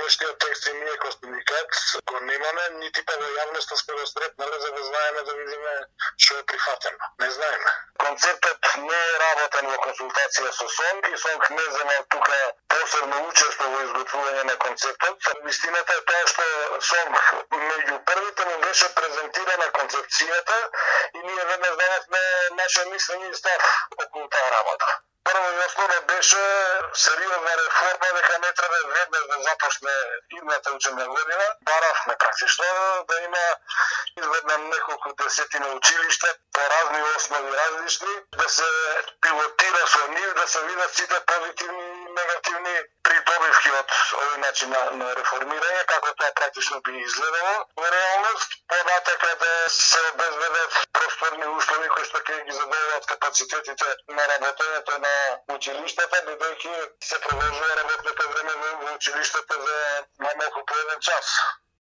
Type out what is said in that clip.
завршниот текст и ние кој синдикат го немаме, нити па во јавноста сме го сретнале за да знаеме да видиме што е прифатено. Не знаеме. Концептот не е работен во консултација со СОНК и СОНК не земал тука посебно учество во изготвување на концептот. Вистината е тоа што СОНК меѓу првите му беше презентирана концепцијата и ние веднаш дадовме наше мислење и став околу таа работа. Прво и основно беше сериозна реформа дека не треба веднаш да започне идната учебна година. Баравме практично да има изведна неколку десетина училишта по разни основи различни, да се пилотира со нив, да се видат сите позитивни и негативни придобивки од овој начин на реформирање, како тоа практично би изгледало. Во реалност, понатака да се обезбедат просторни услови кои што ќе ги задоволат капацитетите на работењето на училиштата, бидејќи се продолжува работното време во училиштата за најмалку по 1 час.